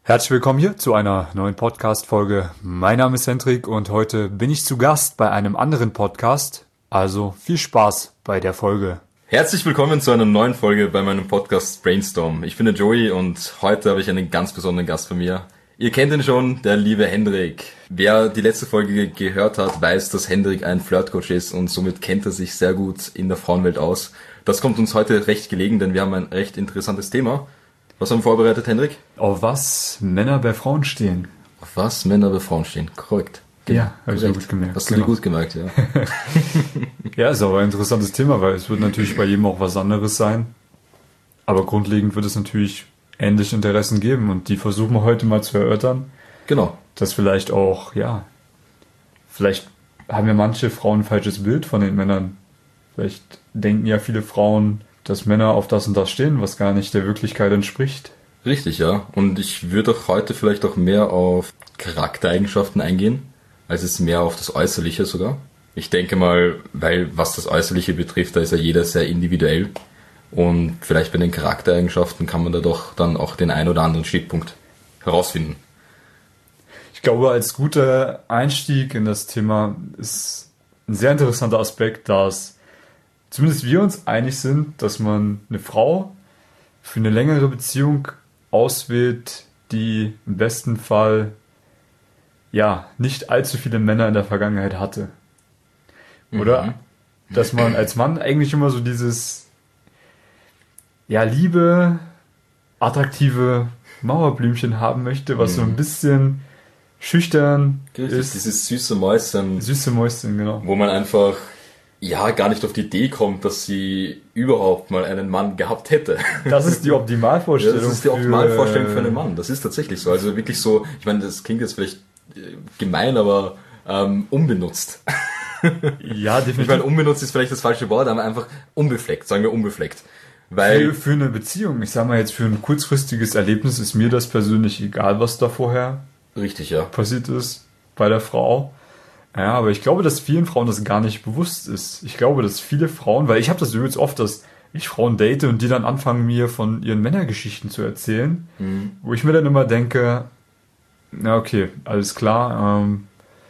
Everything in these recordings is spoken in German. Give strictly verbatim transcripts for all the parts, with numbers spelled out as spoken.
Herzlich willkommen hier zu einer neuen Podcast-Folge. Mein Name ist Hendrik und heute bin ich zu Gast bei einem anderen Podcast. Also viel Spaß bei der Folge. Herzlich willkommen zu einer neuen Folge bei meinem Podcast Brainstorm. Ich bin der Joey und heute habe ich einen ganz besonderen Gast bei mir. Ihr kennt ihn schon, der liebe Hendrik. Wer die letzte Folge gehört hat, weiß, dass Hendrik ein Flirtcoach ist und somit kennt er sich sehr gut in der Frauenwelt aus. Das kommt uns heute recht gelegen, denn wir haben ein recht interessantes Thema. Was haben wir vorbereitet, Hendrik? Auf was Männer bei Frauen stehen. Auf was Männer bei Frauen stehen, korrekt. Genau. Ja, habe ich so gut gemerkt. Hast du genau. dir gut gemerkt, ja. Ja, ist aber ein interessantes Thema, weil es wird natürlich bei jedem auch was anderes sein. Aber grundlegend wird es natürlich ähnliche Interessen geben und die versuchen wir heute mal zu erörtern. Genau. Dass vielleicht auch, ja, vielleicht haben ja manche Frauen ein falsches Bild von den Männern. Vielleicht denken ja viele Frauen, dass Männer auf das und das stehen, was gar nicht der Wirklichkeit entspricht. Richtig, ja. Und ich würde auch heute vielleicht auch mehr auf Charaktereigenschaften eingehen, als es mehr auf das Äußerliche sogar. Ich denke mal, weil was das Äußerliche betrifft, da ist ja jeder sehr individuell. Und vielleicht bei den Charaktereigenschaften kann man da doch dann auch den ein oder anderen Schnittpunkt herausfinden. Ich glaube, als guter Einstieg in das Thema ist ein sehr interessanter Aspekt, dass zumindest wir uns einig sind, dass man eine Frau für eine längere Beziehung auswählt, die im besten Fall ja nicht allzu viele Männer in der Vergangenheit hatte. Oder? Mhm. Dass man als Mann eigentlich immer so dieses ja, liebe, attraktive Mauerblümchen haben möchte, was mhm. so ein bisschen schüchtern Richtig, ist. Dieses süße Mäuschen. Süße Mäuschen, genau. Wo man einfach ja gar nicht auf die Idee kommt, dass sie überhaupt mal einen Mann gehabt hätte. Das ist die Optimalvorstellung. Ja, das ist die Optimalvorstellung für einen Mann. Das ist tatsächlich so. Also wirklich so, ich meine, das klingt jetzt vielleicht gemein, aber ähm, unbenutzt. Ja, definitiv. Ich meine, unbenutzt ist vielleicht das falsche Wort, aber einfach unbefleckt, sagen wir unbefleckt. Weil für, für eine Beziehung, ich sag mal jetzt für ein kurzfristiges Erlebnis ist mir das persönlich egal, was da vorher richtig, ja. passiert ist bei der Frau. Ja, aber ich glaube, dass vielen Frauen das gar nicht bewusst ist. Ich glaube, dass viele Frauen, weil ich habe das übrigens oft, dass ich Frauen date und die dann anfangen, mir von ihren Männergeschichten zu erzählen, mhm. wo ich mir dann immer denke, na okay, alles klar, ähm,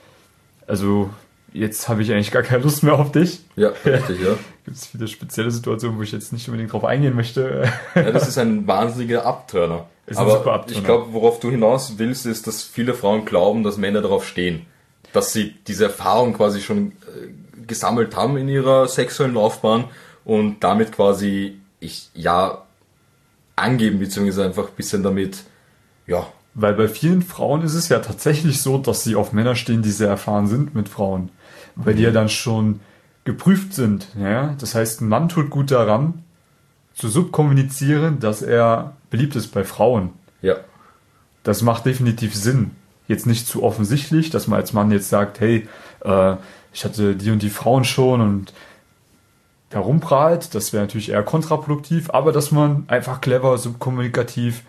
also jetzt habe ich eigentlich gar keine Lust mehr auf dich. Ja, richtig, ja. Gibt es viele spezielle Situationen, wo ich jetzt nicht unbedingt drauf eingehen möchte. Ja, das ist ein wahnsinniger Abturner. Ist ein aber super Abturner. Ich glaube, worauf du hinaus willst, ist, dass viele Frauen glauben, dass Männer darauf stehen. Dass sie diese Erfahrung quasi schon äh, gesammelt haben in ihrer sexuellen Laufbahn und damit quasi, ich, ja, angeben, beziehungsweise einfach ein bisschen damit, ja. Weil bei vielen Frauen ist es ja tatsächlich so, dass sie auf Männer stehen, die sehr erfahren sind mit Frauen. Weil mhm. die ja dann schon geprüft sind. Ja? Das heißt, ein Mann tut gut daran, zu subkommunizieren, dass er beliebt ist bei Frauen. Ja. Das macht definitiv Sinn. Jetzt nicht zu offensichtlich, dass man als Mann jetzt sagt, hey, äh, ich hatte die und die Frauen schon und herumprahlt, das wäre natürlich eher kontraproduktiv, aber dass man einfach clever, subkommunikativ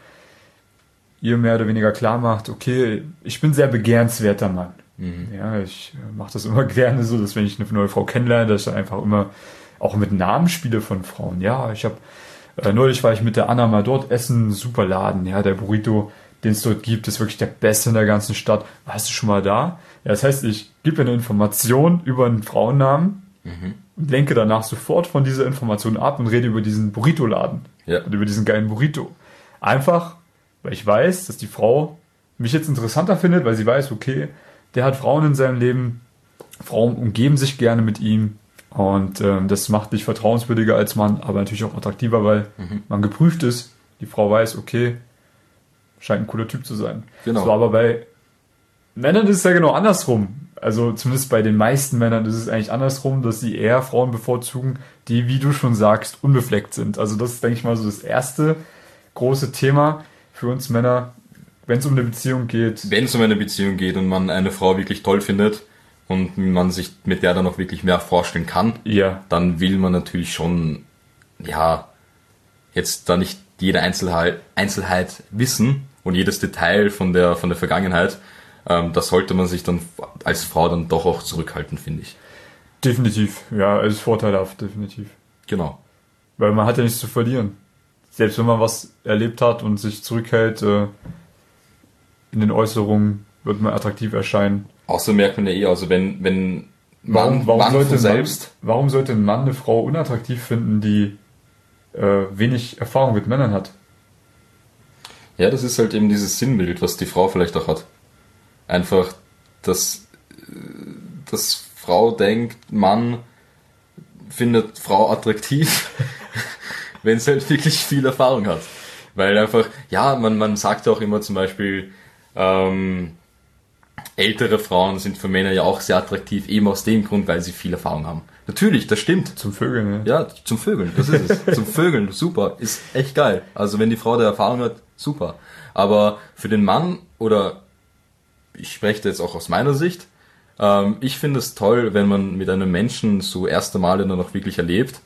ihr mehr oder weniger klar macht, okay, ich bin sehr begehrenswerter Mann. Mhm. Ja, ich mache das immer gerne so, dass wenn ich eine neue Frau kennenlerne, dass ich dann einfach immer auch mit Namen spiele von Frauen. Ja, ich habe äh, neulich war ich mit der Anna mal dort essen, super Laden, ja, der Burrito, den es dort gibt, ist wirklich der beste in der ganzen Stadt. Warst du schon mal da? Ja, das heißt, ich gebe eine Information über einen Frauennamen mhm. und lenke danach sofort von dieser Information ab und rede über diesen Burrito-Laden. Ja. Und über diesen geilen Burrito. Einfach, weil ich weiß, dass die Frau mich jetzt interessanter findet, weil sie weiß, okay, der hat Frauen in seinem Leben, Frauen umgeben sich gerne mit ihm und ähm, das macht dich vertrauenswürdiger als Mann, aber natürlich auch attraktiver, weil mhm. man geprüft ist. Die Frau weiß, okay, scheint ein cooler Typ zu sein. Genau. So, aber bei Männern ist es ja genau andersrum. Also zumindest bei den meisten Männern ist es eigentlich andersrum, dass sie eher Frauen bevorzugen, die, wie du schon sagst, unbefleckt sind. Also das ist, denke ich mal, so das erste große Thema für uns Männer, wenn es um eine Beziehung geht. Wenn es um eine Beziehung geht und man eine Frau wirklich toll findet und man sich mit der dann auch wirklich mehr vorstellen kann, ja. dann will man natürlich schon, ja, jetzt da nicht jede Einzelheit, Einzelheit wissen und jedes Detail von der, von der Vergangenheit. Ähm, da sollte man sich dann als Frau dann doch auch zurückhalten, finde ich. Definitiv, ja, es ist vorteilhaft, definitiv. Genau. Weil man hat ja nichts zu verlieren. Selbst wenn man was erlebt hat und sich zurückhält, äh, in den Äußerungen wird man attraktiv erscheinen. Außer merkt man ja eh, also wenn, wenn Warum, man, warum, man sollte von ein selbst... Mann, warum sollte ein Mann eine Frau unattraktiv finden, die äh, wenig Erfahrung mit Männern hat? Ja, das ist halt eben dieses Sinnbild, was die Frau vielleicht auch hat. Einfach, dass, dass Frau denkt, Mann findet Frau attraktiv, wenn sie halt wirklich viel Erfahrung hat. Weil einfach, ja, man, man sagt ja auch immer zum Beispiel, ähm, ältere Frauen sind für Männer ja auch sehr attraktiv, eben aus dem Grund, weil sie viel Erfahrung haben. Natürlich, das stimmt. Zum Vögeln, ne? Ja, zum Vögeln, das ist es. Zum Vögeln, super, ist echt geil. Also wenn die Frau da Erfahrung hat, super. Aber für den Mann, oder ich spreche da jetzt auch aus meiner Sicht, ähm, ich finde es toll, wenn man mit einem Menschen so erste Male dann noch wirklich erlebt.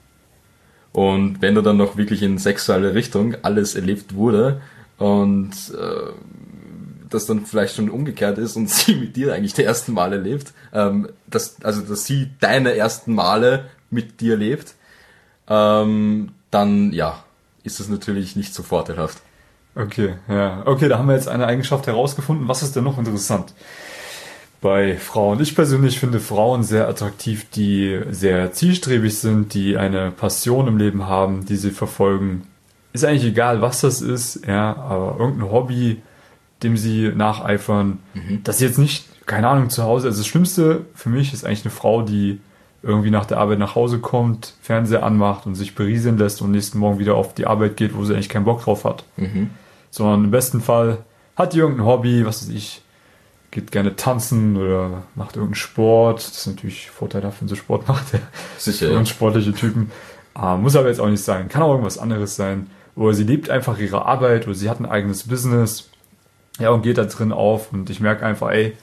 Und wenn da dann noch wirklich in sexuelle Richtung alles erlebt wurde und äh, das dann vielleicht schon umgekehrt ist und sie mit dir eigentlich die ersten Male lebt, ähm, dass, also dass sie deine ersten Male mit dir lebt, ähm, dann ja, ist das natürlich nicht so vorteilhaft. Okay, ja. Okay, da haben wir jetzt eine Eigenschaft herausgefunden. Was ist denn noch interessant bei Frauen? Ich persönlich finde Frauen sehr attraktiv, die sehr zielstrebig sind, die eine Passion im Leben haben, die sie verfolgen. Ist eigentlich egal, was das ist, ja, aber irgendein Hobby, dem sie nacheifern. Mhm. Dass sie jetzt nicht, keine Ahnung, zu Hause, also das Schlimmste für mich ist eigentlich eine Frau, die irgendwie nach der Arbeit nach Hause kommt, Fernseher anmacht und sich berieseln lässt und nächsten Morgen wieder auf die Arbeit geht, wo sie eigentlich keinen Bock drauf hat. Mhm. Sondern im besten Fall hat die irgendein Hobby, was weiß ich, geht gerne tanzen oder macht irgendeinen Sport. Das ist natürlich vorteilhaft, wenn sie Sport macht. Sicher, ja. Und sportliche Typen. Ah, muss aber jetzt auch nicht sein. Kann auch irgendwas anderes sein. Oder sie liebt einfach ihre Arbeit oder sie hat ein eigenes Business. Ja, und geht da drin auf. Und ich merke einfach, ey,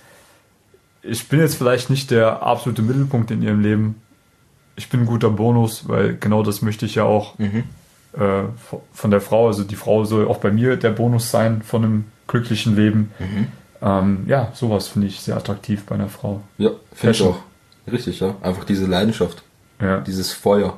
ich bin jetzt vielleicht nicht der absolute Mittelpunkt in ihrem Leben. Ich bin ein guter Bonus, weil genau das möchte ich ja auch mhm. äh, von der Frau. Also die Frau soll auch bei mir der Bonus sein von einem glücklichen Leben. Mhm. Ähm, ja, sowas finde ich sehr attraktiv bei einer Frau. Ja, finde ich auch. Richtig, ja. Einfach diese Leidenschaft. Ja. Dieses Feuer.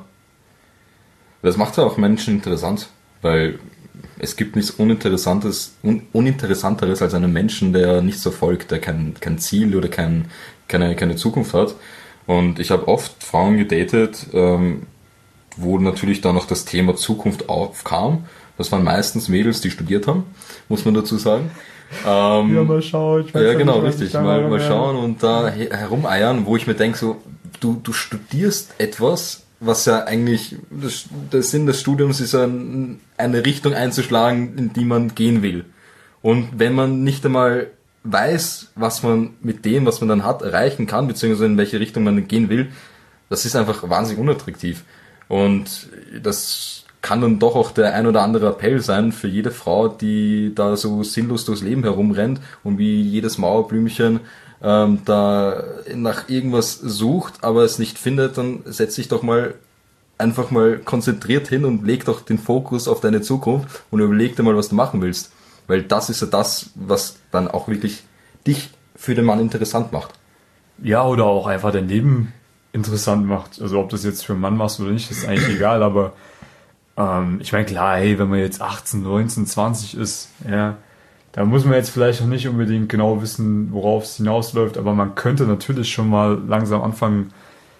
Das macht ja auch Menschen interessant, weil es gibt nichts Uninteressantes, un, Uninteressanteres als einen Menschen, der nichts verfolgt, der kein, kein Ziel oder kein, keine, keine Zukunft hat. Und ich habe oft Frauen gedatet, ähm, wo natürlich dann noch das Thema Zukunft aufkam. Das waren meistens Mädels, die studiert haben, muss man dazu sagen. Ähm, ja, mal schauen. Ich weiß ja, genau, nicht, richtig. Mal, mal schauen und da herumeiern, wo ich mir denke, so, du, du studierst etwas, was ja eigentlich, das, der Sinn des Studiums ist ja eine Richtung einzuschlagen, in die man gehen will. Und wenn man nicht einmal weiß, was man mit dem, was man dann hat, erreichen kann, beziehungsweise in welche Richtung man gehen will, das ist einfach wahnsinnig unattraktiv. Und das kann dann doch auch der ein oder andere Appell sein für jede Frau, die da so sinnlos durchs Leben herumrennt und wie jedes Mauerblümchen ähm, da nach irgendwas sucht, aber es nicht findet, dann setz dich doch mal einfach mal konzentriert hin und leg doch den Fokus auf deine Zukunft und überleg dir mal, was du machen willst. Weil das ist ja das, was dann auch wirklich dich für den Mann interessant macht. Ja, oder auch einfach dein Leben interessant macht. Also ob das jetzt für einen Mann machst oder nicht, ist eigentlich egal, aber ähm, ich meine, klar, hey, wenn man jetzt achtzehn, neunzehn, zwanzig ist, ja, da muss man jetzt vielleicht noch nicht unbedingt genau wissen, worauf es hinausläuft, aber man könnte natürlich schon mal langsam anfangen,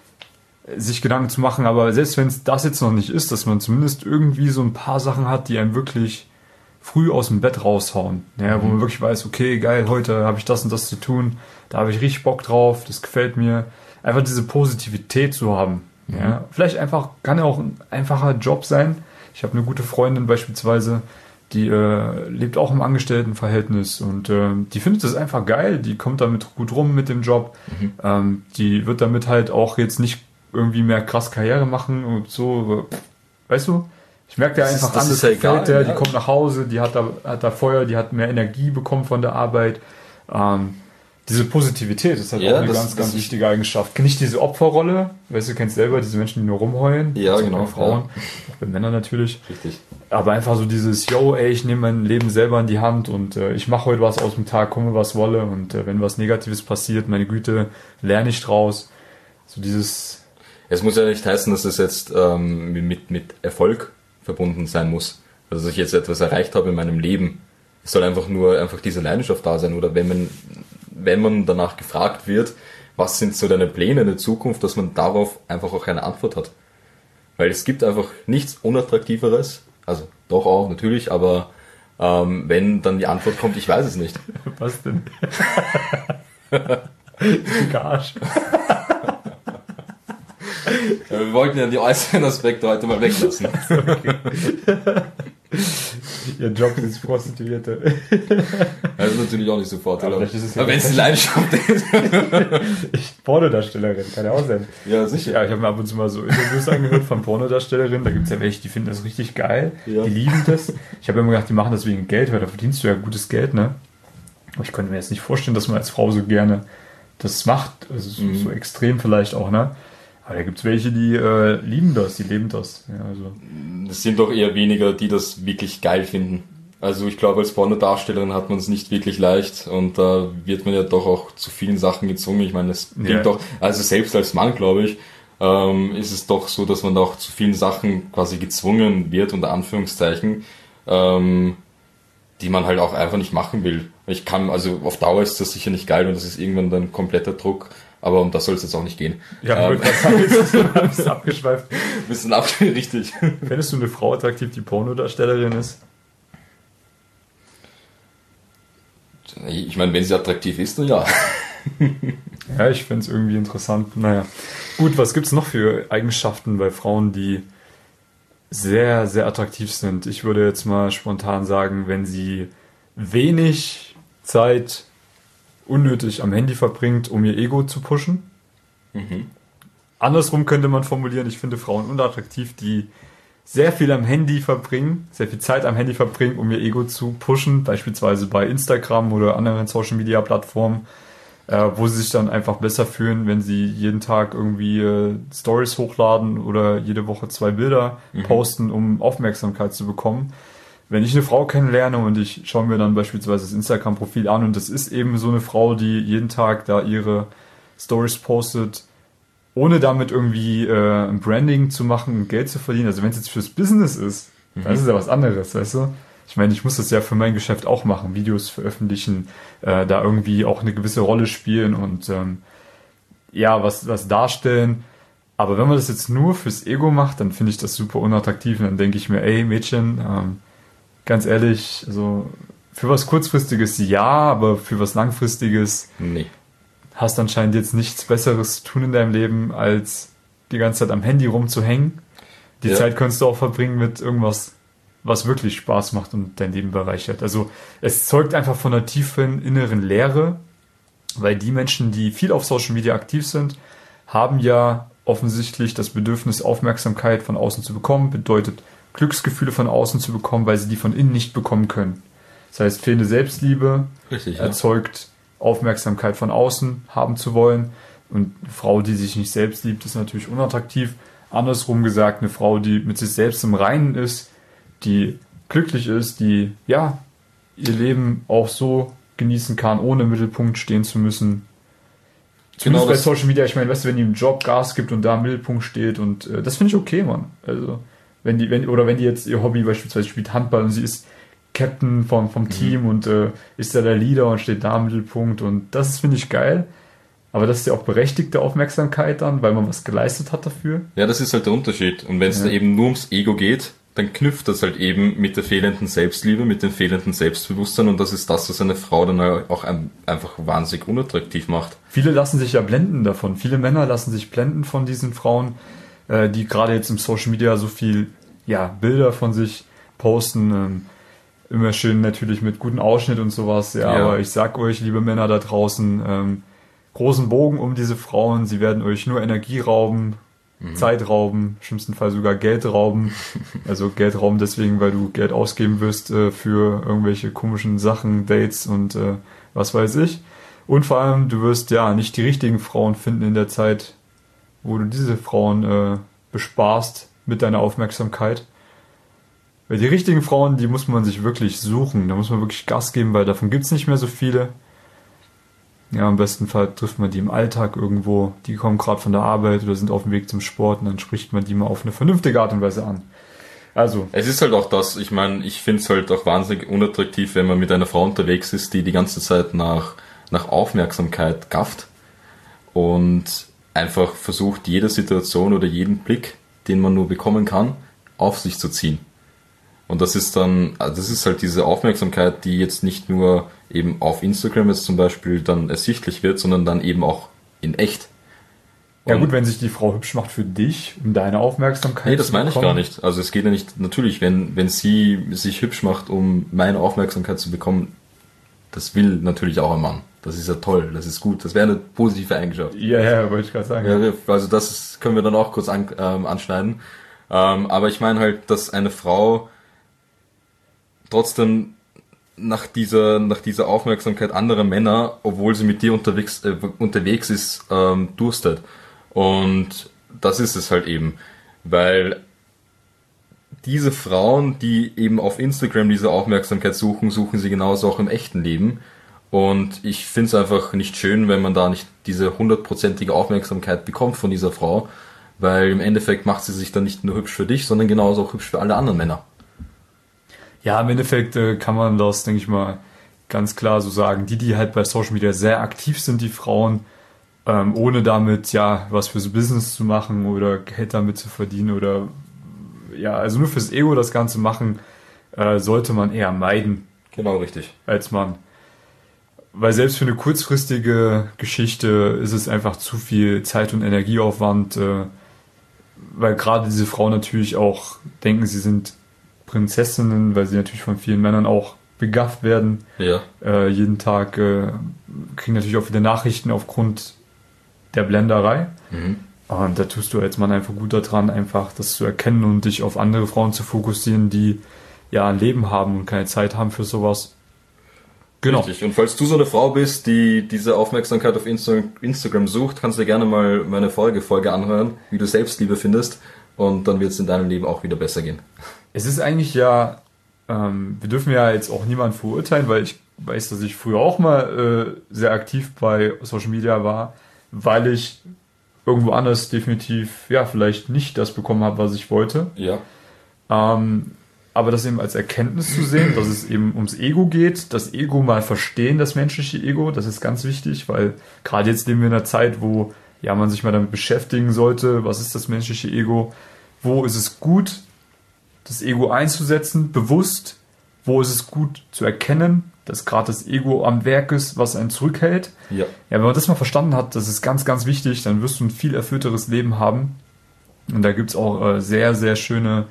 sich Gedanken zu machen, aber selbst wenn es das jetzt noch nicht ist, dass man zumindest irgendwie so ein paar Sachen hat, die einem wirklich früh aus dem Bett raushauen, ja, wo man wirklich weiß, okay, geil, heute habe ich das und das zu tun, da habe ich richtig Bock drauf, das gefällt mir. Einfach diese Positivität zu haben. Mhm. Ja. Vielleicht einfach, kann ja auch ein einfacher Job sein. Ich habe eine gute Freundin beispielsweise, die äh, lebt auch im Angestelltenverhältnis und äh, die findet das einfach geil, die kommt damit gut rum mit dem Job. Mhm. Ähm, die wird damit halt auch jetzt nicht irgendwie mehr krass Karriere machen und so, weißt du? Ich merke ja einfach an, das gefällt der, die kommt nach Hause, die hat da, hat da Feuer, die hat mehr Energie bekommen von der Arbeit. Ähm, diese Positivität ist halt ja, auch eine das, ganz, ganz wichtige Eigenschaft. Nicht diese Opferrolle, weißt du, kennst selber diese Menschen, die nur rumheulen. Ja, genau. Bei Frauen, ja. Auch bei Männern natürlich. Richtig. Aber einfach so dieses, yo, ey, ich nehme mein Leben selber in die Hand und äh, ich mache heute was aus dem Tag, komme was wolle und äh, wenn was Negatives passiert, meine Güte, lerne ich draus. So dieses... Es muss ja nicht heißen, dass es jetzt ähm, mit, mit Erfolg verbunden sein muss. Also dass ich jetzt etwas erreicht habe in meinem Leben, Es soll einfach nur einfach diese Leidenschaft da sein. Oder wenn man, wenn man danach gefragt wird, was sind so deine Pläne in der Zukunft, dass man darauf einfach auch eine Antwort hat. Weil es gibt einfach nichts Unattraktiveres, also doch auch natürlich, aber ähm, wenn dann die Antwort kommt, ich weiß es nicht. Was denn? Du Arsch. Ja, wir wollten ja die äußeren Aspekte heute mal weglassen. Okay. Ihr Job ist Prostituierte. Das ist natürlich auch nicht sofort, aber, aber, ja aber wenn es die Leidenschaft ist. Ich, Pornodarstellerin, kann ja auch sein. Ja, sicher. Ja, ich habe mir ab und zu mal so Interviews angehört von Pornodarstellerinnen. Da gibt es ja welche, die finden das richtig geil. Ja. Die lieben das. Ich habe immer gedacht, die machen das wegen Geld, weil da verdienst du ja gutes Geld, ne? Aber ich konnte mir jetzt nicht vorstellen, dass man als Frau so gerne das macht. Also so, mhm. so extrem vielleicht auch, ne? Aber da gibt es welche, die äh, lieben das, die leben das. Ja, also. Das sind doch eher weniger, die das wirklich geil finden. Also ich glaube, als Pornodarstellerin hat man es nicht wirklich leicht und da äh, wird man ja doch auch zu vielen Sachen gezwungen. Ich meine, es klingt ja. doch, also selbst als Mann, glaube ich, ähm, ist es doch so, dass man da auch zu vielen Sachen quasi gezwungen wird, unter Anführungszeichen, ähm, die man halt auch einfach nicht machen will. Ich kann, also auf Dauer ist das sicher nicht geil und das ist irgendwann dann kompletter Druck. Aber um das soll es jetzt auch nicht gehen. Ja, ähm, ein bisschen abgeschweift. Ein bisschen abgeschweift, richtig. Fändest du eine Frau attraktiv, die Pornodarstellerin ist? Ich meine, wenn sie attraktiv ist, dann ja. Ja, ich finde es irgendwie interessant. Naja, gut, was gibt es noch für Eigenschaften bei Frauen, die sehr, sehr attraktiv sind? Ich würde jetzt mal spontan sagen, wenn sie wenig Zeit unnötig am Handy verbringt, um ihr Ego zu pushen. Mhm. Andersrum könnte man formulieren, ich finde Frauen unattraktiv, die sehr viel am Handy verbringen, sehr viel Zeit am Handy verbringen, um ihr Ego zu pushen, beispielsweise bei Instagram oder anderen Social Media Plattformen, äh, wo sie sich dann einfach besser fühlen, wenn sie jeden Tag irgendwie äh, Stories hochladen oder jede Woche zwei Bilder mhm. posten, um Aufmerksamkeit zu bekommen. Wenn ich eine Frau kennenlerne und ich schaue mir dann beispielsweise das Instagram-Profil an und das ist eben so eine Frau, die jeden Tag da ihre Stories postet, ohne damit irgendwie äh, ein Branding zu machen und Geld zu verdienen. Also wenn es jetzt fürs Business ist, mhm. dann ist es ja was anderes, weißt du? Ich meine, ich muss das ja für mein Geschäft auch machen, Videos veröffentlichen, äh, da irgendwie auch eine gewisse Rolle spielen und ähm, ja, was, was darstellen. Aber wenn man das jetzt nur fürs Ego macht, dann finde ich das super unattraktiv und dann denke ich mir, ey Mädchen, ähm, ganz ehrlich, also für was Kurzfristiges ja, aber für was Langfristiges nee. Hast anscheinend jetzt nichts Besseres zu tun in deinem Leben, als die ganze Zeit am Handy rumzuhängen. Die ja. Zeit könntest du auch verbringen mit irgendwas, was wirklich Spaß macht und dein Leben bereichert. Also es zeugt einfach von einer tiefen inneren Leere, weil die Menschen, die viel auf Social Media aktiv sind, haben ja offensichtlich das Bedürfnis, Aufmerksamkeit von außen zu bekommen, bedeutet Glücksgefühle von außen zu bekommen, weil sie die von innen nicht bekommen können. Das heißt, fehlende Selbstliebe Richtig, erzeugt ja. Aufmerksamkeit von außen haben zu wollen. Und eine Frau, die sich nicht selbst liebt, ist natürlich unattraktiv. Andersrum gesagt, eine Frau, die mit sich selbst im Reinen ist, die glücklich ist, die ja ihr Leben auch so genießen kann, ohne im Mittelpunkt stehen zu müssen. Zumindest genau bei Social Media, ich meine, weißt du, wenn die im Job Gas gibt und da im Mittelpunkt steht und äh, das finde ich okay, Mann. Also wenn die, wenn, oder wenn die jetzt ihr Hobby beispielsweise spielt Handball und sie ist Captain vom, vom mhm. Team und äh, ist da der Leader und steht da im Mittelpunkt und das finde ich geil. Aber das ist ja auch berechtigte Aufmerksamkeit dann, weil man was geleistet hat dafür. Ja, das ist halt der Unterschied. Und wenn es ja. da eben nur ums Ego geht, dann knüpft das halt eben mit der fehlenden Selbstliebe, mit dem fehlenden Selbstbewusstsein und das ist das, was eine Frau dann auch einfach wahnsinnig unattraktiv macht. Viele lassen sich ja blenden davon. Viele Männer lassen sich blenden von diesen Frauen, äh, die gerade jetzt im Social Media so viel ja, Bilder von sich posten. Ähm, immer schön natürlich mit gutem Ausschnitt und sowas. Ja, ja. Aber ich sag euch, liebe Männer da draußen, ähm, großen Bogen um diese Frauen. Sie werden euch nur Energie rauben, mhm. Zeit rauben, im schlimmsten Fall sogar Geld rauben. Also Geld rauben deswegen, weil du Geld ausgeben wirst äh, für irgendwelche komischen Sachen, Dates und äh, was weiß ich. Und vor allem, du wirst ja nicht die richtigen Frauen finden in der Zeit, wo du diese Frauen äh, besparst mit deiner Aufmerksamkeit. Weil die richtigen Frauen, die muss man sich wirklich suchen. Da muss man wirklich Gas geben, weil davon gibt's nicht mehr so viele. Ja, im besten Fall trifft man die im Alltag irgendwo. Die kommen gerade von der Arbeit oder sind auf dem Weg zum Sport und dann spricht man die mal auf eine vernünftige Art und Weise an. Also. Es ist halt auch das, ich meine, ich finde es halt auch wahnsinnig unattraktiv, wenn man mit einer Frau unterwegs ist, die die ganze Zeit nach, nach Aufmerksamkeit gafft und einfach versucht, jede Situation oder jeden Blick, den man nur bekommen kann, auf sich zu ziehen. Und das ist dann, also das ist halt diese Aufmerksamkeit, die jetzt nicht nur eben auf Instagram jetzt zum Beispiel dann ersichtlich wird, sondern dann eben auch in echt. Ja gut, wenn sich die Frau hübsch macht für dich, um deine Aufmerksamkeit zu bekommen. Nee, das meine ich gar nicht. Also es geht ja nicht, natürlich, wenn, wenn sie sich hübsch macht, um meine Aufmerksamkeit zu bekommen, das will natürlich auch ein Mann. Das ist ja toll, das ist gut, das wäre eine positive Eigenschaft. Ja, ja, wollte ich gerade sagen. Ja, also das ist, können wir dann auch kurz an, ähm, anschneiden. Ähm, aber ich meine halt, dass eine Frau trotzdem nach dieser, nach dieser Aufmerksamkeit anderer Männer, obwohl sie mit dir unterwegs, äh, unterwegs ist, ähm, durstet. Und das ist es halt eben, weil diese Frauen, die eben auf Instagram diese Aufmerksamkeit suchen, suchen sie genauso auch im echten Leben. Und ich finde es einfach nicht schön, wenn man da nicht diese hundertprozentige Aufmerksamkeit bekommt von dieser Frau, weil im Endeffekt macht sie sich dann nicht nur hübsch für dich, sondern genauso auch hübsch für alle anderen Männer. Ja, im Endeffekt äh, kann man das, denke ich mal, ganz klar so sagen. Die, die halt bei Social Media sehr aktiv sind, die Frauen, ähm, ohne damit ja was fürs Business zu machen oder Geld damit zu verdienen oder ja, also nur fürs Ego das Ganze machen, äh, sollte man eher meiden. Genau, richtig. Als Mann. Weil selbst für eine kurzfristige Geschichte ist es einfach zu viel Zeit- und Energieaufwand, äh, weil gerade diese Frauen natürlich auch denken, sie sind Prinzessinnen, weil sie natürlich von vielen Männern auch begafft werden. Ja. Äh, jeden Tag äh, kriegen natürlich auch viele Nachrichten aufgrund der Blenderei. Mhm. Und da tust du als Mann einfach gut daran, einfach das zu erkennen und dich auf andere Frauen zu fokussieren, die ja ein Leben haben und keine Zeit haben für sowas. Genau. Richtig. Und falls du so eine Frau bist, die diese Aufmerksamkeit auf Insta- Instagram sucht, kannst du dir gerne mal meine Folge, Folge anhören, wie du Selbstliebe findest. Und dann wird es in deinem Leben auch wieder besser gehen. Es ist eigentlich ja, ähm, wir dürfen ja jetzt auch niemanden verurteilen, weil ich weiß, dass ich früher auch mal äh, sehr aktiv bei Social Media war, weil ich irgendwo anders definitiv, ja, vielleicht nicht das bekommen habe, was ich wollte. Ja. Ähm, aber das eben als Erkenntnis zu sehen, dass es eben ums Ego geht, das Ego mal verstehen, das menschliche Ego, das ist ganz wichtig, weil gerade jetzt leben wir in einer Zeit, wo ja man sich mal damit beschäftigen sollte, was ist das menschliche Ego, wo ist es gut, das Ego einzusetzen, bewusst, wo ist es gut zu erkennen, dass gerade das Ego am Werk ist, was einen zurückhält. Ja. Ja, wenn man das mal verstanden hat, das ist ganz, ganz wichtig, dann wirst du ein viel erfüllteres Leben haben. Und da gibt's auch äh, sehr, sehr schöne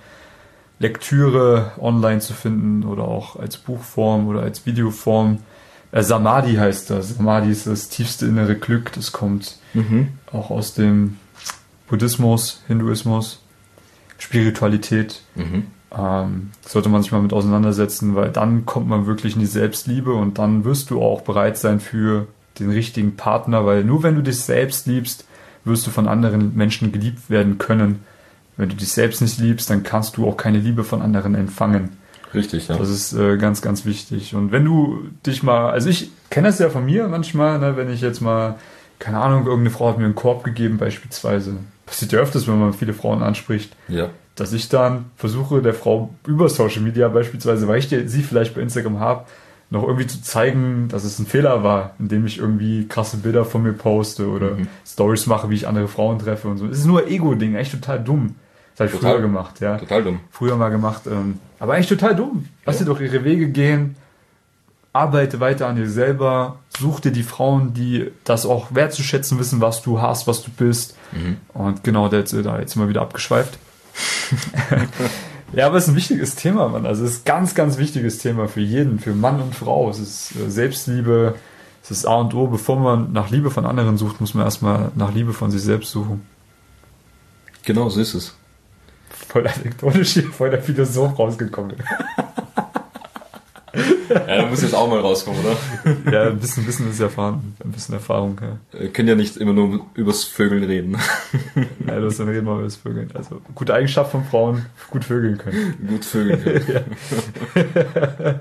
Lektüre online zu finden oder auch als Buchform oder als Videoform. Äh, Samadhi heißt das. Samadhi ist das tiefste innere Glück. Das kommt Mhm. auch aus dem Buddhismus, Hinduismus, Spiritualität. Mhm. Ähm, sollte man sich mal mit auseinandersetzen, weil dann kommt man wirklich in die Selbstliebe und dann wirst du auch bereit sein für den richtigen Partner, weil nur wenn du dich selbst liebst, wirst du von anderen Menschen geliebt werden können. Wenn du dich selbst nicht liebst, dann kannst du auch keine Liebe von anderen empfangen. Richtig, ja. Das ist äh, ganz, ganz wichtig. Und wenn du dich mal, also ich kenne das ja von mir manchmal, ne, wenn ich jetzt mal, keine Ahnung, irgendeine Frau hat mir einen Korb gegeben beispielsweise. Passiert ja öfters, wenn man viele Frauen anspricht. Ja. Dass ich dann versuche, der Frau über Social Media beispielsweise, weil ich die, sie vielleicht bei Instagram habe, noch irgendwie zu zeigen, dass es ein Fehler war, indem ich irgendwie krasse Bilder von mir poste oder Mhm. Stories mache, wie ich andere Frauen treffe und so. Es ist nur ein Ego-Ding, echt total dumm. Das habe ich Total. früher gemacht, ja. Total dumm. Früher mal gemacht, ähm, aber eigentlich total dumm. Lass Ja. dir doch ihre Wege gehen, arbeite weiter an dir selber, such dir die Frauen, die das auch wertzuschätzen wissen, was du hast, was du bist. Mhm. Und genau, der ist da jetzt immer wieder abgeschweift. Ja, aber es ist ein wichtiges Thema, Mann. Also es ist ein ganz, ganz wichtiges Thema für jeden, für Mann und Frau. Es ist äh, Selbstliebe, es ist A und O. Bevor man nach Liebe von anderen sucht, muss man erstmal nach Liebe von sich selbst suchen. Genau, so ist es. Voll anekdotisch hier, voll der Philosoph rausgekommen. Ja, da muss jetzt auch mal rauskommen, oder? Ja, ein bisschen Wissen ist erfahren, ein bisschen Erfahrung. Ja, Wir können ja nicht immer nur übers Vögeln reden. ja das dann reden wir über das Vögeln. Also gute Eigenschaft von Frauen, gut vögeln können. Gut Vögeln können. Ja.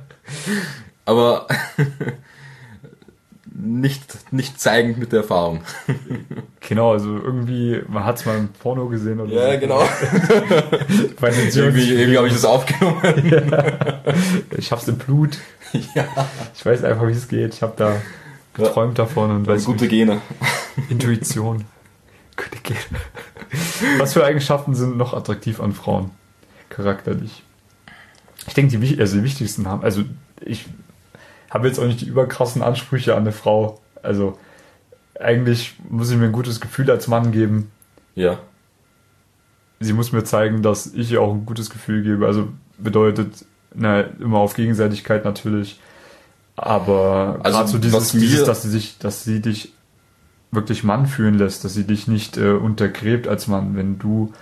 Aber nicht, nicht zeigend mit der Erfahrung. Genau, also irgendwie, man hat es mal im Porno gesehen oder Ja, so. genau. Bei den irgendwie irgendwie habe ich das aufgenommen. Ja. Ich hab's im Blut. Ja. Ich weiß einfach, wie es geht. Ich habe da geträumt ja. davon und weiß gute Gene. Intuition. Gute Gene. Was für Eigenschaften sind noch attraktiv an Frauen? Charakterlich. Ich denke, die, also die wichtigsten haben, also ich habe jetzt auch nicht die überkrassen Ansprüche an eine Frau. Also eigentlich muss ich mir ein gutes Gefühl als Mann geben. Ja. Sie muss mir zeigen, dass ich ihr auch ein gutes Gefühl gebe. Also bedeutet, na, immer auf Gegenseitigkeit natürlich. Aber also gerade so dieses, mir, dieses, dass sie sich, dass sie dich wirklich Mann fühlen lässt, dass sie dich nicht äh, untergräbt als Mann, wenn du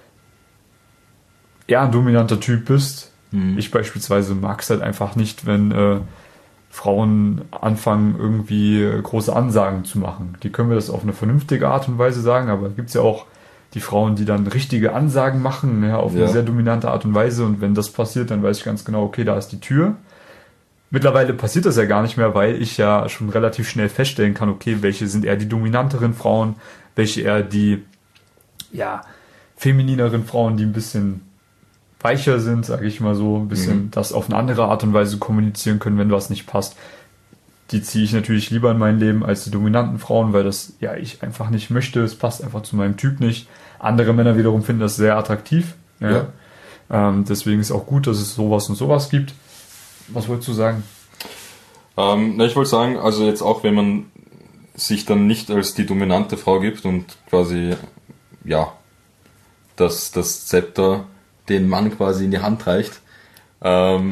eher ein dominanter Typ bist. Mhm. Ich beispielsweise mag es halt einfach nicht, wenn äh, Frauen anfangen, irgendwie äh, große Ansagen zu machen. Die können wir das auf eine vernünftige Art und Weise sagen, aber gibt es ja auch die Frauen, die dann richtige Ansagen machen, ja, auf ja. eine sehr dominante Art und Weise. Und wenn das passiert, dann weiß ich ganz genau, okay, da ist die Tür. Mittlerweile passiert das ja gar nicht mehr, weil ich ja schon relativ schnell feststellen kann, okay, welche sind eher die dominanteren Frauen, welche eher die ja, feminineren Frauen, die ein bisschen weicher sind, sage ich mal so, ein bisschen mhm. das auf eine andere Art und Weise kommunizieren können, wenn was nicht passt. Die ziehe ich natürlich lieber in mein Leben als die dominanten Frauen, weil das ja ich einfach nicht möchte. Es passt einfach zu meinem Typ nicht. Andere Männer wiederum finden das sehr attraktiv. Ja. Ja. Ähm, deswegen ist auch gut, dass es sowas und sowas gibt. Was wolltest du sagen? Ähm, na, ich wollte sagen, also jetzt auch, wenn man sich dann nicht als die dominante Frau gibt und quasi, ja, das, das Zepter den Mann quasi in die Hand reicht, ähm,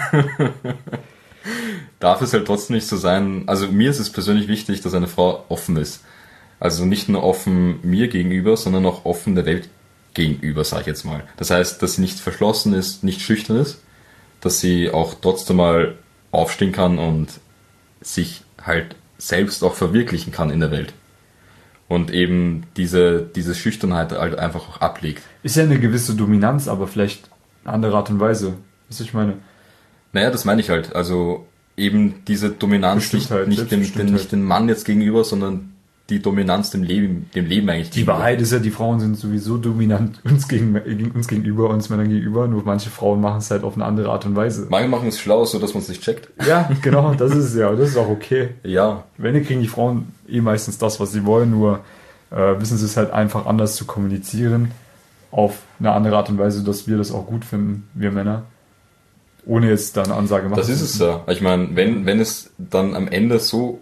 darf es halt trotzdem nicht so sein. Also mir ist es persönlich wichtig, dass eine Frau offen ist. Also nicht nur offen mir gegenüber, sondern auch offen der Welt gegenüber, sage ich jetzt mal. Das heißt, dass sie nicht verschlossen ist, nicht schüchtern ist, dass sie auch trotzdem mal aufstehen kann und sich halt selbst auch verwirklichen kann in der Welt. Und eben diese, diese Schüchternheit halt einfach auch ablegt. Ist ja eine gewisse Dominanz, aber vielleicht eine andere Art und Weise. Was ich meine? Naja, das meine ich halt. Also eben diese Dominanz nicht, nicht, dem, den, nicht den Mann jetzt gegenüber, sondern die Dominanz dem Leben, dem Leben eigentlich. Die Wahrheit ist ja, die Frauen sind sowieso dominant uns, gegen, uns gegenüber, uns Männern gegenüber, nur manche Frauen machen es halt auf eine andere Art und Weise. Manche machen es schlau, so dass man es nicht checkt. Ja, genau, das ist ja, das ist auch okay. Ja. Wenn die kriegen die Frauen eh meistens das, was sie wollen, nur äh, wissen sie es halt einfach anders zu kommunizieren, auf eine andere Art und Weise, dass wir das auch gut finden, wir Männer. Ohne jetzt da eine Ansage machen zu müssen. Das ist es ja. Ich meine, wenn, wenn es dann am Ende so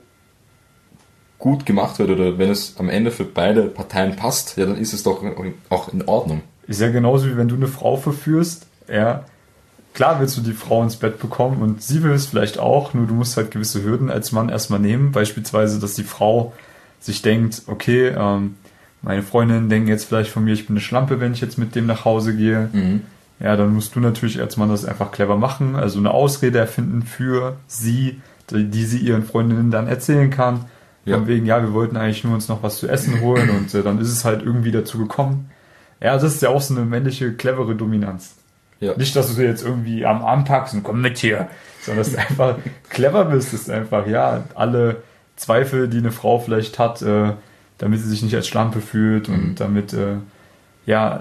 gut gemacht wird oder wenn es am Ende für beide Parteien passt, ja, dann ist es doch auch in Ordnung. Ist ja genauso wie wenn du eine Frau verführst, ja, klar willst du die Frau ins Bett bekommen und sie will es vielleicht auch, nur du musst halt gewisse Hürden als Mann erstmal nehmen, beispielsweise, dass die Frau sich denkt, okay, ähm, meine Freundinnen denken jetzt vielleicht von mir, ich bin eine Schlampe, wenn ich jetzt mit dem nach Hause gehe. Mhm. Ja, dann musst du natürlich als Mann das einfach clever machen, also eine Ausrede erfinden für sie, die, die sie ihren Freundinnen dann erzählen kann. Ja. Von wegen, ja, wir wollten eigentlich nur uns noch was zu essen holen und äh, dann ist es halt irgendwie dazu gekommen. Ja, das ist ja auch so eine männliche, clevere Dominanz. Ja. Nicht, dass du dir jetzt irgendwie am Arm packst und komm mit hier, sondern dass du einfach clever bist, ist einfach, ja, alle Zweifel, die eine Frau vielleicht hat, äh, damit sie sich nicht als Schlampe fühlt und mhm. damit, äh, ja,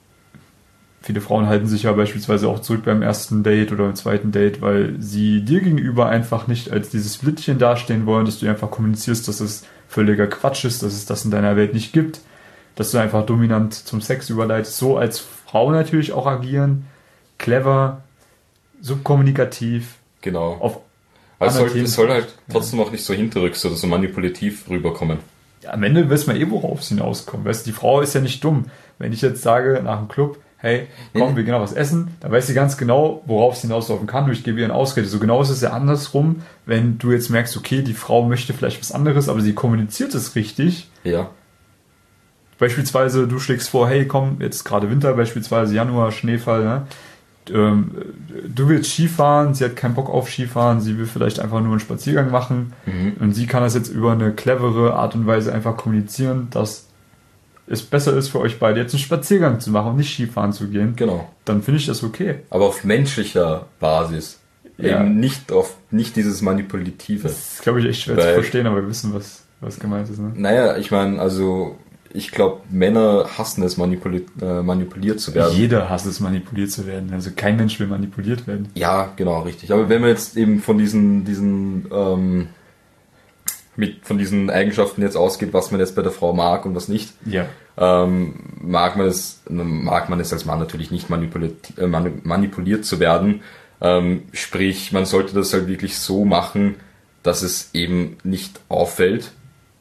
viele Frauen halten sich ja beispielsweise auch zurück beim ersten Date oder beim zweiten Date, weil sie dir gegenüber einfach nicht als dieses Flittchen dastehen wollen, dass du einfach kommunizierst, dass es völliger Quatsch ist, dass es das in deiner Welt nicht gibt, dass du einfach dominant zum Sex überleitest. So als Frau natürlich auch agieren, clever, subkommunikativ. Genau. Auf also es soll, es soll halt trotzdem ja. auch nicht so hinterrücks oder so manipulativ rüberkommen. Ja, am Ende weiß man eh, worauf es hinauskommt. Weißt, die Frau ist ja nicht dumm. Wenn ich jetzt sage, nach dem Club, hey, komm, nee. wir gehen noch was essen, dann weiß sie ganz genau, worauf es hinauslaufen kann, und ich gebe ihr eine Ausrede. So genau ist es ja andersrum, wenn du jetzt merkst, okay, die Frau möchte vielleicht was anderes, aber sie kommuniziert es richtig. Ja. Beispielsweise, du schlägst vor, hey, komm, jetzt gerade Winter, beispielsweise Januar, Schneefall, ne? ähm, du willst Skifahren, sie hat keinen Bock auf Skifahren, sie will vielleicht einfach nur einen Spaziergang machen, mhm. und sie kann das jetzt über eine clevere Art und Weise einfach kommunizieren, dass es besser ist für euch beide, jetzt einen Spaziergang zu machen und nicht Skifahren zu gehen. Genau. Dann finde ich das okay. Aber auf menschlicher Basis. Ja. Eben nicht auf, nicht dieses Manipulative. Das ist, glaube ich, echt schwer Weil, zu verstehen, aber wir wissen, was, was gemeint ist, ne? Naja, ich meine, also ich glaube, Männer hassen es, manipuli- äh, manipuliert zu werden. Jeder hasst es, manipuliert zu werden. Also kein Mensch will manipuliert werden. Ja, genau, richtig. Aber wenn wir jetzt eben von diesen, diesen, ähm, mit, von diesen Eigenschaften jetzt ausgeht, was man jetzt bei der Frau mag und was nicht, Ja. ähm, mag man es, mag man es als Mann natürlich nicht manipuliert, äh, manipuliert zu werden. Ähm, sprich, man sollte das halt wirklich so machen, dass es eben nicht auffällt.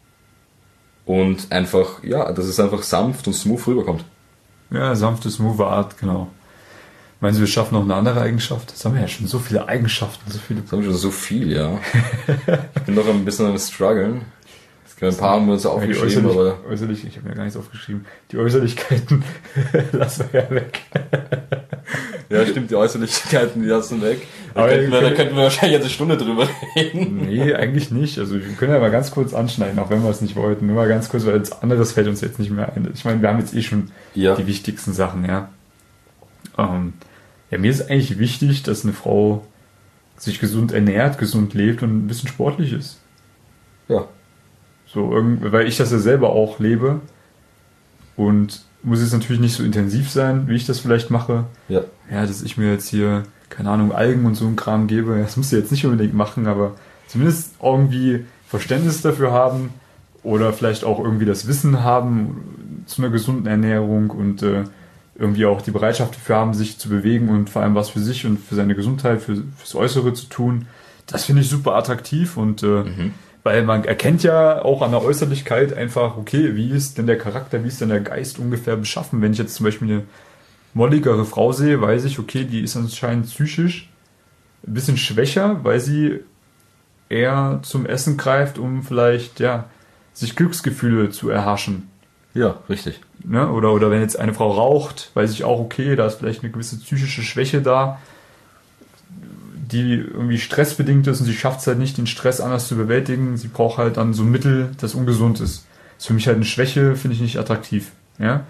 Und einfach, ja, dass es einfach sanft und smooth rüberkommt. Ja, sanfte, smooth Art, genau. Meinen Sie, wir schaffen noch eine andere Eigenschaft? Jetzt haben wir ja schon so viele Eigenschaften, so viele. Das haben wir schon so viel, ja. Ich bin noch ein bisschen am struggeln. Ein paar haben wir uns aufgeschrieben, ja, äußerlich, aber... Äußerlich, ich habe mir gar nichts aufgeschrieben. Die Äußerlichkeiten lassen wir ja weg. Ja, stimmt, die Äußerlichkeiten, die lassen weg. Da, Aber könnten wir, können, da könnten wir wahrscheinlich jetzt eine Stunde drüber reden. Nee, eigentlich nicht. Also wir können ja mal ganz kurz anschneiden, auch wenn wir es nicht wollten. Nur mal ganz kurz, weil jetzt anderes fällt uns jetzt nicht mehr ein. Ich meine, wir haben jetzt eh schon Ja. die wichtigsten Sachen, ja. Ähm, ja, mir ist eigentlich wichtig, dass eine Frau sich gesund ernährt, gesund lebt und ein bisschen sportlich ist. Ja. So, irgend, weil ich das ja selber auch lebe und muss jetzt natürlich nicht so intensiv sein, wie ich das vielleicht mache. Ja. Ja, dass ich mir jetzt hier, keine Ahnung, Algen und so einen Kram gebe. Das musst du jetzt nicht unbedingt machen, aber zumindest irgendwie Verständnis dafür haben oder vielleicht auch irgendwie das Wissen haben zu einer gesunden Ernährung und äh, irgendwie auch die Bereitschaft dafür haben, sich zu bewegen und vor allem was für sich und für seine Gesundheit, für, fürs Äußere zu tun. Das finde ich super attraktiv und äh, Mhm. weil man erkennt ja auch an der Äußerlichkeit einfach, okay, wie ist denn der Charakter, wie ist denn der Geist ungefähr beschaffen? Wenn ich jetzt zum Beispiel eine molligere Frau sehe, weiß ich, okay, die ist anscheinend psychisch ein bisschen schwächer, weil sie eher zum Essen greift, um vielleicht, ja, sich Glücksgefühle zu erhaschen. Ja, richtig. Ne? Oder, oder wenn jetzt eine Frau raucht, weiß ich auch, okay, da ist vielleicht eine gewisse psychische Schwäche da, die irgendwie stressbedingt ist und sie schafft es halt nicht, den Stress anders zu bewältigen. Sie braucht halt dann so ein Mittel, das ungesund ist. Das ist für mich halt eine Schwäche, finde ich nicht attraktiv. Ja?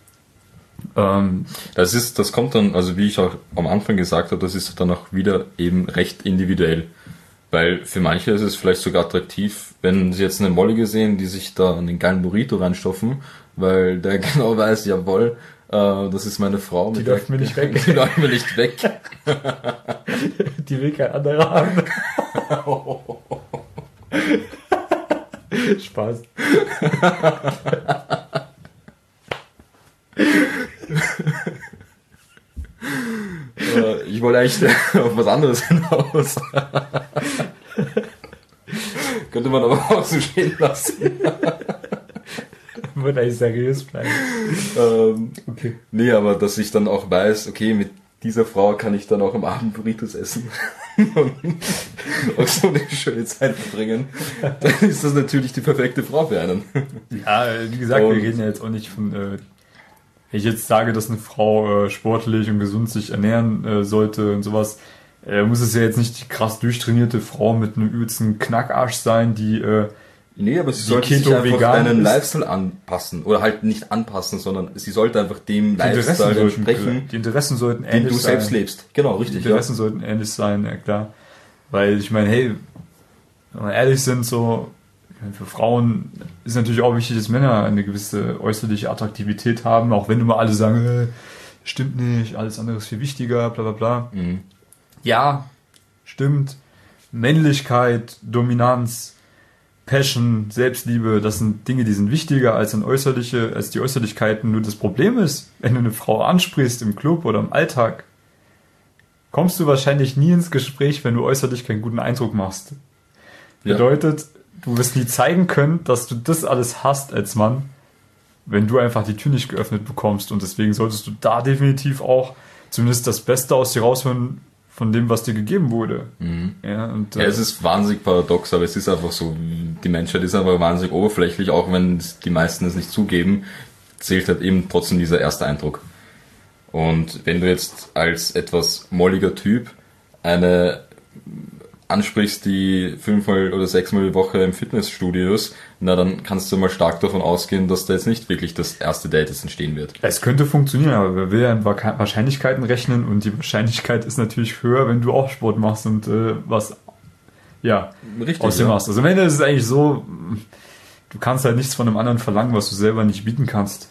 Ähm, Das ist, das kommt dann, also wie ich auch am Anfang gesagt habe, das ist dann auch wieder eben recht individuell. Weil für manche ist es vielleicht sogar attraktiv, wenn sie jetzt eine Mollige sehen, die sich da einen geilen Burrito reinstopfen, weil der genau weiß, jawohl, äh, das ist meine Frau. Die mit läuft der, mir nicht weg. Die läuft mir nicht weg. die will kein anderer haben. Spaß. äh, ich wollte eigentlich auf was anderes hinaus. Könnte man aber auch so stehen lassen. Würde eigentlich seriös bleiben. ähm, Okay. Nee, aber dass ich dann auch weiß, okay, mit dieser Frau kann ich dann auch am Abend Burritos essen und auch so eine schöne Zeit verbringen, dann ist das natürlich die perfekte Frau für einen. Ja, wie gesagt, Und- wir reden ja jetzt auch nicht von, äh, wenn ich jetzt sage, dass eine Frau äh, sportlich und gesund sich ernähren äh, sollte und sowas, äh, muss es ja jetzt nicht die krass durchtrainierte Frau mit einem übelsten Knackarsch sein, die äh, Nee, aber sie Die sollte sich Keto einfach vegan deinen ist. Lifestyle anpassen. Oder halt nicht anpassen, sondern sie sollte einfach dem die Interessen, Lifestyle sollten, entsprechen, die Interessen sollten den ähnlich du sein. selbst lebst. Genau, Die richtig. Ja. Interessen sollten ähnlich sein, ja klar. Weil ich meine, hey, wenn wir ehrlich sind, so für Frauen ist natürlich auch wichtig, dass Männer eine gewisse äußerliche Attraktivität haben, auch wenn immer alle sagen, äh, stimmt nicht, alles andere ist viel wichtiger, bla bla bla. Mhm. Ja, stimmt. Männlichkeit, Dominanz, Passion, Selbstliebe, das sind Dinge, die sind wichtiger als ein äußerliche, als die Äußerlichkeiten. Nur das Problem ist, wenn du eine Frau ansprichst im Club oder im Alltag, kommst du wahrscheinlich nie ins Gespräch, wenn du äußerlich keinen guten Eindruck machst. Ja. Bedeutet, du wirst nie zeigen können, dass du das alles hast als Mann, wenn du einfach die Tür nicht geöffnet bekommst. Und deswegen solltest du da definitiv auch zumindest das Beste aus dir rausholen von dem, was dir gegeben wurde. Mhm. Ja, und, Ja, äh, es ist wahnsinnig paradox, aber es ist einfach so, die Menschheit ist einfach wahnsinnig oberflächlich, auch wenn die meisten es nicht zugeben, zählt halt eben trotzdem dieser erste Eindruck. Und wenn du jetzt als etwas molliger Typ eine ansprichst, die fünfmal oder sechsmal die Woche im Fitnessstudio ist, na dann kannst du mal stark davon ausgehen, dass da jetzt nicht wirklich das erste Date jetzt entstehen wird. Es könnte funktionieren, aber wir will ja in Waka- Wahrscheinlichkeiten rechnen und die Wahrscheinlichkeit ist natürlich höher, wenn du auch Sport machst und äh, was ja, Richtig, aus dem ja. machst. Also am Ende ist es eigentlich so, du kannst halt nichts von einem anderen verlangen, was du selber nicht bieten kannst.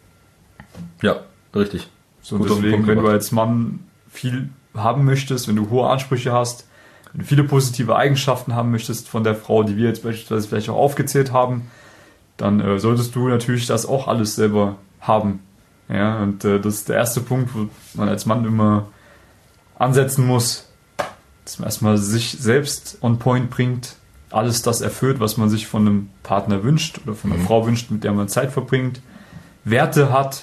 Ja, richtig. So, deswegen, wenn du als Mann viel haben möchtest, wenn du hohe Ansprüche hast, wenn du viele positive Eigenschaften haben möchtest von der Frau, die wir jetzt beispielsweise vielleicht auch aufgezählt haben, dann äh, solltest du natürlich das auch alles selber haben. Ja, und äh, das ist der erste Punkt, wo man als Mann immer ansetzen muss, dass man erstmal sich selbst on point bringt, alles das erfüllt, was man sich von einem Partner wünscht oder von einer mhm. Frau wünscht, mit der man Zeit verbringt, Werte hat,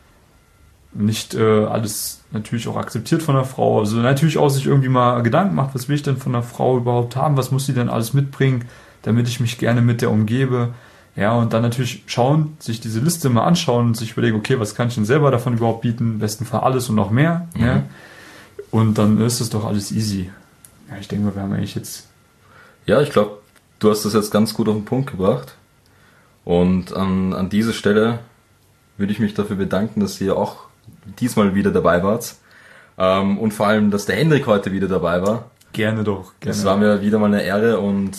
nicht äh, alles natürlich auch akzeptiert von der Frau, also natürlich auch sich irgendwie mal Gedanken macht, was will ich denn von der Frau überhaupt haben, was muss sie denn alles mitbringen, damit ich mich gerne mit der umgebe. Ja, und dann natürlich schauen, sich diese Liste mal anschauen und sich überlegen, okay, was kann ich denn selber davon überhaupt bieten? Im besten Fall alles und noch mehr. Mhm. Ja? Und dann ist es doch alles easy. Ja, ich denke mal, wir haben eigentlich jetzt... Ja, ich glaube, du hast das jetzt ganz gut auf den Punkt gebracht. Und an, an dieser Stelle würde ich mich dafür bedanken, dass ihr auch diesmal wieder dabei wart. Ähm, und vor allem, dass der Hendrik heute wieder dabei war. Gerne doch. Gerne. Das war mir wieder mal eine Ehre und...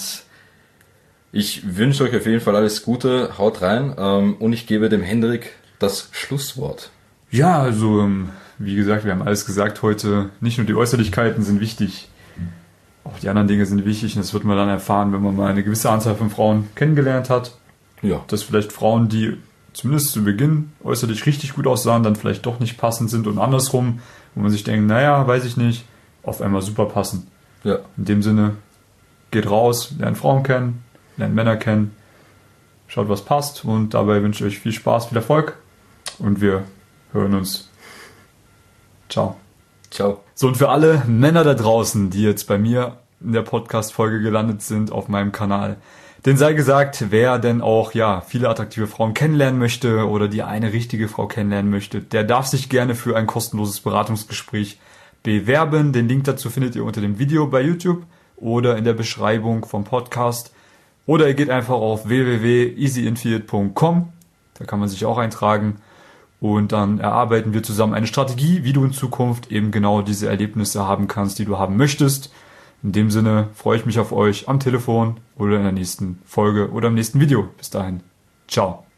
Ich wünsche euch auf jeden Fall alles Gute, haut rein ähm, und ich gebe dem Hendrik das Schlusswort. Ja, also wie gesagt, wir haben alles gesagt heute. Nicht nur die Äußerlichkeiten sind wichtig, auch die anderen Dinge sind wichtig und das wird man dann erfahren, wenn man mal eine gewisse Anzahl von Frauen kennengelernt hat. Ja. Dass vielleicht Frauen, die zumindest zu Beginn äußerlich richtig gut aussahen, dann vielleicht doch nicht passend sind und andersrum, wo man sich denkt, naja, weiß ich nicht, auf einmal super passen. Ja. In dem Sinne, geht raus, lernt Frauen kennen, lernt Männer kennen, schaut, was passt und dabei wünsche ich euch viel Spaß, viel Erfolg und wir hören uns. Ciao. Ciao. So, und für alle Männer da draußen, die jetzt bei mir in der Podcast-Folge gelandet sind auf meinem Kanal, denen sei gesagt, wer denn auch ja viele attraktive Frauen kennenlernen möchte oder die eine richtige Frau kennenlernen möchte, der darf sich gerne für ein kostenloses Beratungsgespräch bewerben. Den Link dazu findet ihr unter dem Video bei YouTube oder in der Beschreibung vom Podcast. Oder ihr geht einfach auf w w w punkt easy infinite punkt com, da kann man sich auch eintragen und dann erarbeiten wir zusammen eine Strategie, wie du in Zukunft eben genau diese Erlebnisse haben kannst, die du haben möchtest. In dem Sinne freue ich mich auf euch am Telefon oder in der nächsten Folge oder im nächsten Video. Bis dahin. Ciao.